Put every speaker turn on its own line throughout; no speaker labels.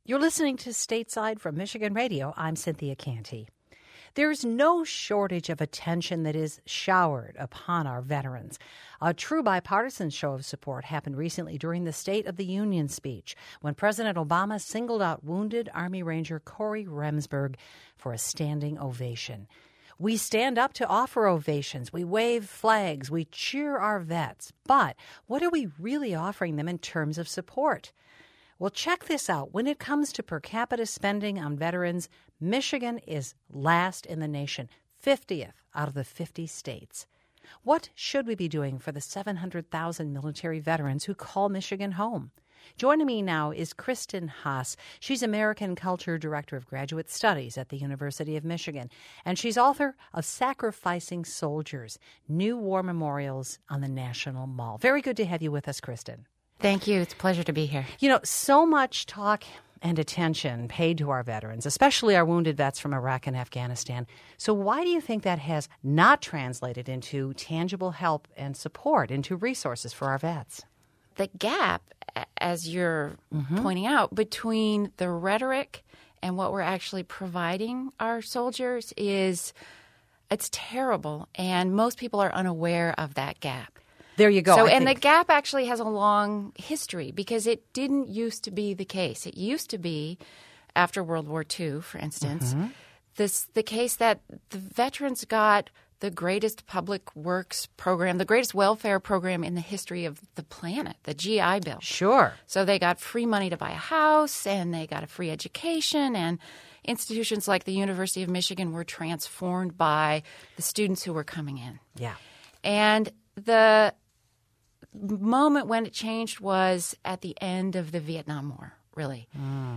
You're listening to Stateside from Michigan Radio. I'm Cynthia Canty. There's no shortage of attention that is showered upon our veterans. A true bipartisan show of support happened recently during the State of the Union speech when President Obama singled out wounded Army Ranger Corey Remsburg for a standing ovation. We stand up to offer ovations. We wave flags. We cheer our vets. But what are we really offering them in terms of support? Well, check this out. When it comes to per capita spending on veterans, Michigan is last in the nation, 50th out of the 50 states. What should we be doing for the 700,000 military veterans who call Michigan home? Joining me now is Kristen Haas. She's American Culture Director of Graduate Studies at the University of Michigan, and she's author of Sacrificing Soldiers, New War Memorials on the National Mall. Very good to have you with us, Kristen.
Thank you. It's a pleasure to be here.
You know, so much talk and attention paid to our veterans, especially our wounded vets from Iraq and Afghanistan. So why do you think that has not translated into tangible help and support, into resources for our vets?
The gap, as you're pointing out, between the rhetoric and what we're actually providing our soldiers it's terrible, and most people are unaware of that gap.
There you go.
And the gap actually has a long history because it didn't used to be the case. It used to be, after World War II, for instance, the case that the veterans got the greatest public works program, the greatest welfare program in the history of the planet, the GI Bill.
Sure.
So they got free money to buy a house, and they got a free education, and institutions like the University of Michigan were transformed by the students who were coming in.
Yeah.
And the moment when it changed was at the end of the Vietnam War, really,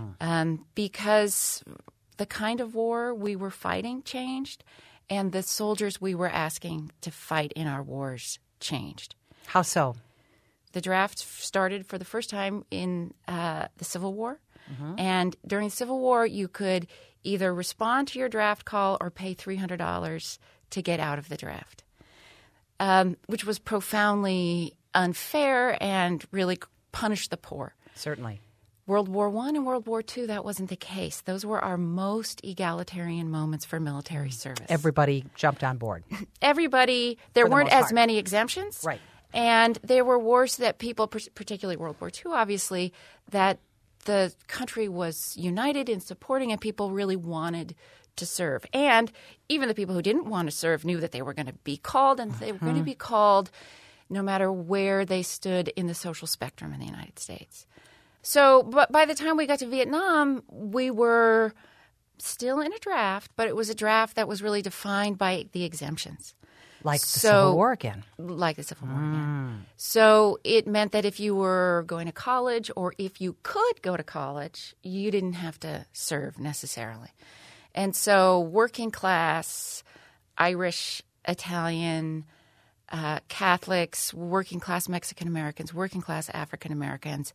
because the kind of war we were fighting changed, and the soldiers we were asking to fight in our wars changed.
How so?
The draft started for the first time in the Civil War, and during the Civil War, you could either respond to your draft call or pay $300 to get out of the draft, which was profoundly unfair and really punished the poor.
Certainly.
World War I and World War II, that wasn't the case. Those were our most egalitarian moments for military service.
Everybody jumped on board.
Everybody. There weren't as many exemptions.
Right.
And there were wars that people, particularly World War II, obviously, that the country was united in supporting and people really wanted to serve. And even the people who didn't want to serve knew that they were going to be called, and they were going to be called no matter where they stood in the social spectrum in the United States. So, but by the time we got to Vietnam, we were still in a draft, but it was a draft that was really defined by the exemptions.
Like the Civil War again.
Like the Civil War again. So it meant that if you were going to college or if you could go to college, you didn't have to serve necessarily. And so working class, Irish, Italian, Catholics, working class Mexican Americans, working class African Americans,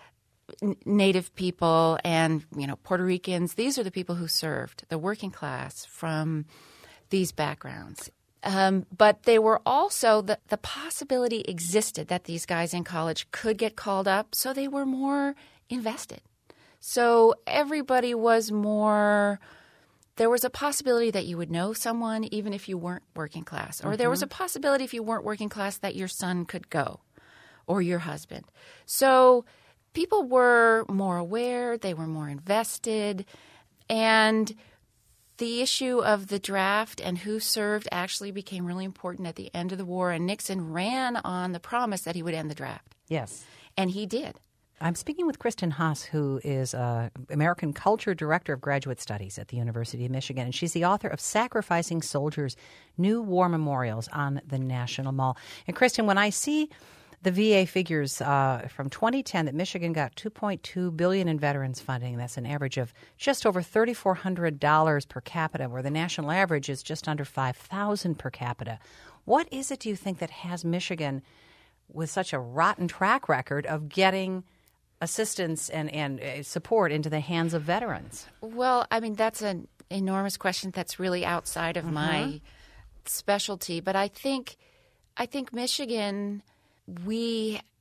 Native people, and Puerto Ricans. These are the people who served, the working class from these backgrounds. But they were also the possibility existed that these guys in college could get called up, so they were more invested. So everybody was more. There was a possibility that you would know someone even if you weren't working class. Or there was a possibility if you weren't working class that your son could go or your husband. So people were more aware. They were more invested. And the issue of the draft and who served actually became really important at the end of the war. And Nixon ran on the promise that he would end the draft.
Yes.
And he did.
I'm speaking with Kristen Haas, who is American Culture Director of Graduate Studies at the University of Michigan, and she's the author of Sacrificing Soldiers, New War Memorials on the National Mall. And Kristen, when I see the VA figures from 2010 that Michigan got $2.2 billion in veterans funding, that's an average of just over $3,400 per capita, where the national average is just under $5,000 per capita. What is it, do you think, that has Michigan with such a rotten track record of getting assistance and support into the hands of veterans?
Well, I mean, that's an enormous question that's really outside of my specialty. But I think Michigan, we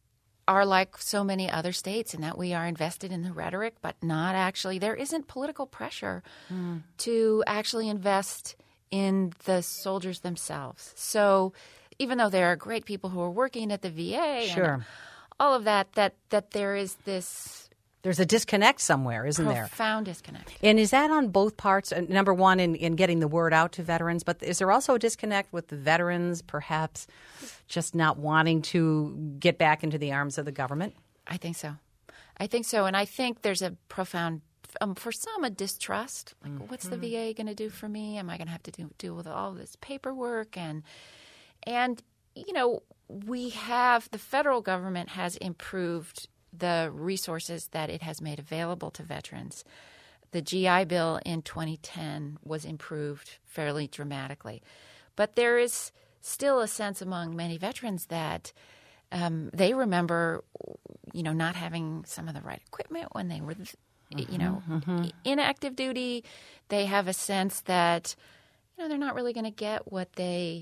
are like so many other states in that we are invested in the rhetoric, but not actually. There isn't political pressure to actually invest in the soldiers themselves. So even though there are great people who are working at the VA and all of that there is this...
There's a disconnect somewhere, isn't there?
Profound disconnect.
And is that on both parts? Number one, in getting the word out to veterans, but is there also a disconnect with the veterans perhaps just not wanting to get back into the arms of the government?
I think so. And I think there's a profound, for some, a distrust. Like, what's the VA going to do for me? Am I going to have to deal with all this paperwork? And you know, the federal government has improved the resources that it has made available to veterans. The GI Bill in 2010 was improved fairly dramatically. But there is still a sense among many veterans that they remember, you know, not having some of the right equipment when they were, in active duty. They have a sense that, you know, they're not really going to get what they're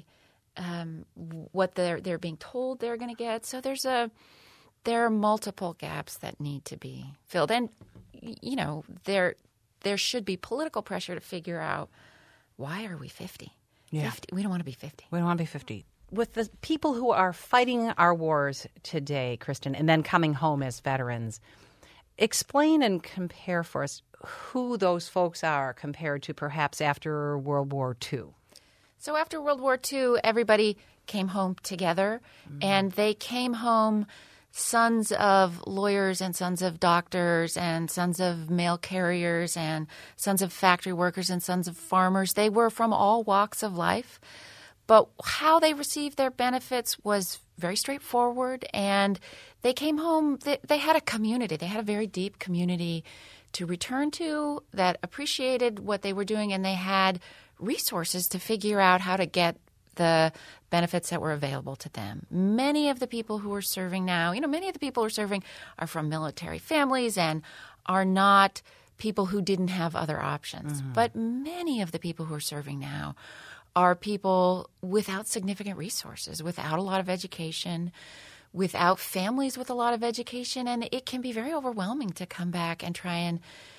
being told they're going to get. So there are multiple gaps that need to be filled. And, you know, there should be political pressure to figure out, why are we 50?
Yeah.
50? We don't want to be 50.
We don't want to be 50. With the people who are fighting our wars today, Kristen, and then coming home as veterans, explain and compare for us who those folks are compared to perhaps after World War II.
So after World War II, everybody came home together, and they came home sons of lawyers and sons of doctors and sons of mail carriers and sons of factory workers and sons of farmers. They were from all walks of life. But how they received their benefits was very straightforward. And they came home, they had a community. They had a very deep community to return to that appreciated what they were doing. And they had resources to figure out how to get the benefits that were available to them. Many of the people who are serving now, many of the people who are serving are from military families and are not people who didn't have other options. But many of the people who are serving now are people without significant resources, without a lot of education, without families with a lot of education. And it can be very overwhelming to come back and try and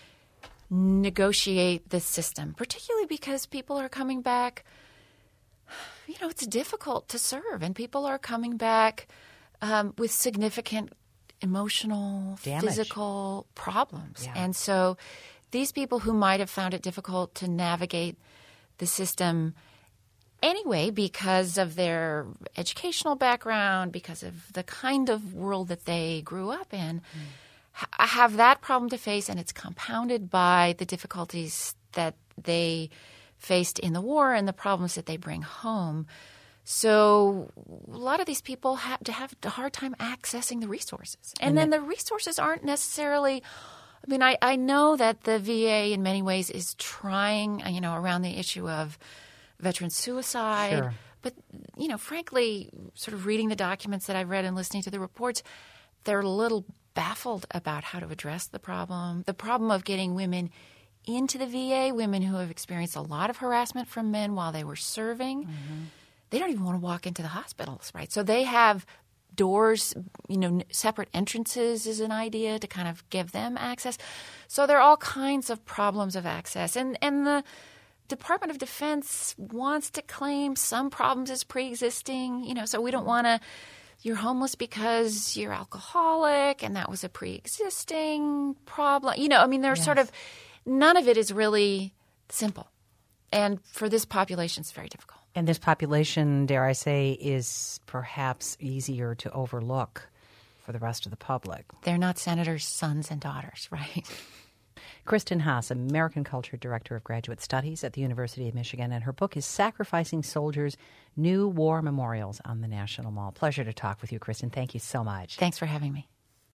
negotiate the system, particularly because people are coming back. It's difficult to serve, and people are coming back with significant emotional, physical problems. Yeah. And so these people who might have found it difficult to navigate the system anyway because of their educational background, because of the kind of world that they grew up in, have that problem to face, and it's compounded by the difficulties that they faced in the war and the problems that they bring home. So a lot of these people have a hard time accessing the resources. And then the resources aren't necessarily – I know that the VA in many ways is trying, around the issue of veteran suicide.
Sure.
But, frankly, sort of reading the documents that I've read and listening to the reports, they're a little baffled about how to address the problem of getting women into the VA, women who have experienced a lot of harassment from men while they were serving. They don't even want to walk into the hospitals, right? So they have doors, separate entrances is an idea to kind of give them access. So there are all kinds of problems of access. And the Department of Defense wants to claim some problems as pre-existing, so we don't want to – you're homeless because you're alcoholic and that was a pre-existing problem. There's sort of – none of it is really simple. And for this population, it's very difficult.
And this population, dare I say, is perhaps easier to overlook for the rest of the public.
They're not senators' sons and daughters, right?
Kristen Haas, American Culture Director of Graduate Studies at the University of Michigan, and her book is Sacrificing Soldiers, New War Memorials on the National Mall. Pleasure to talk with you, Kristen. Thank you so much.
Thanks for having me.